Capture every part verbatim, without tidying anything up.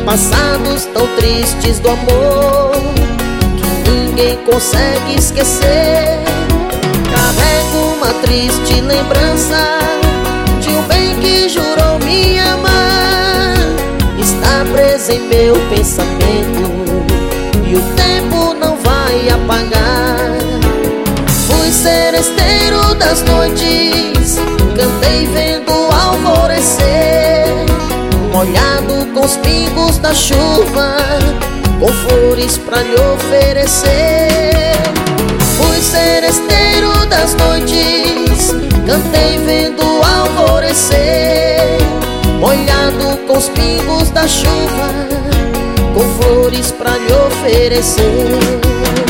passados tão tristes do amor que ninguém consegue esquecer. Carrego uma triste lembrança de um bem que jurou me amar. Está preso em meu pensamento e o tempo não vai apagar. Fui seresteiro das noites, cantei vendo o alvorecer, molhado com os pingos da chuva, com flores pra lhe oferecer. Fui seresteiro das noites, cantei vendo o alvorecer, molhado com os pingos da chuva, com flores pra lhe oferecer.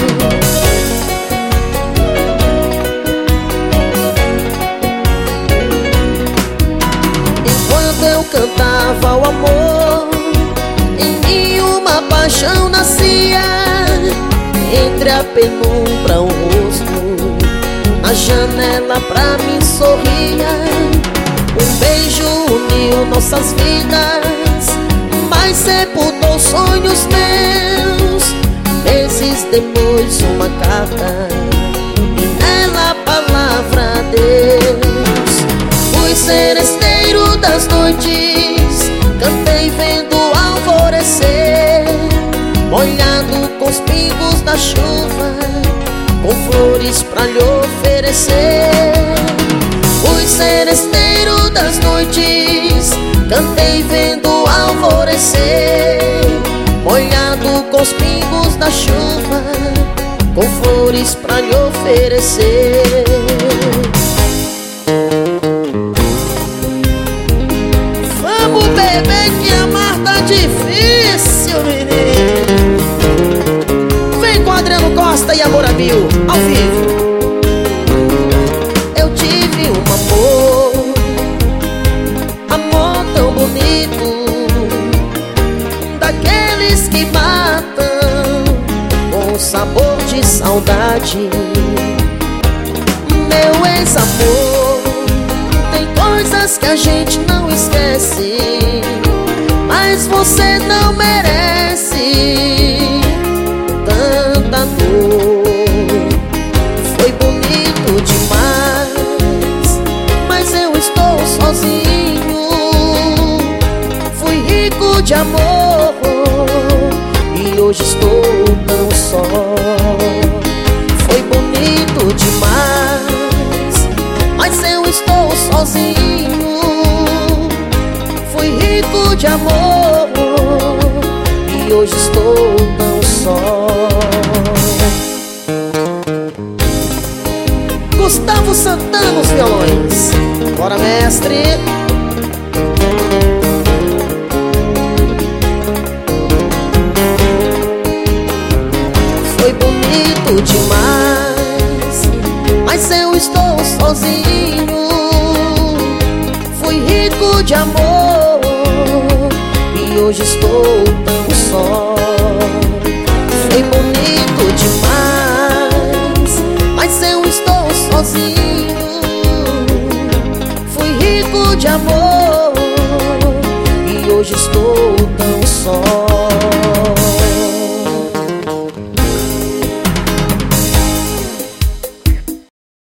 Enquanto eu cantava o amor, em mim uma paixão nascia. Entre a penumbra o rosto, na janela pra mim sorria. Um beijo uniu nossas vidas, mas sepultou sonhos meus. Meses depois uma carta, e nela a palavra Deus. Fui seresteiro das noites, cantei vendo o alvorecer, molhado com os pingos da chuva, com flores pra lhe oferecer. Fui seresteiro das noites, cantei vendo o alvorecer, molhado com os pingos da chuva, com flores pra lhe oferecer. Vamos beber que amar tá difícil, menino. Vem com Adriano Costa e Amor a Mil, ao vivo. Eu tive um amor, amor tão bonito, daqueles que matam com sabor de saudade. Meu ex-amor, tem coisas que a gente não esquece, mas você não merece tanta dor. Foi bonito demais, mas eu estou sozinho. Fui rico de amor e hoje estou tão só. Foi bonito demais, mas eu estou sozinho. Fui rico de amor e hoje estou tão só. Gustavo Santana, os violões. Bora, mestre. Foi bonito demais, mas eu estou sozinho. Fui rico de amor e hoje estou tão só. Foi bonito demais, mas eu estou sozinho. Fui rico de amor e hoje estou tão só.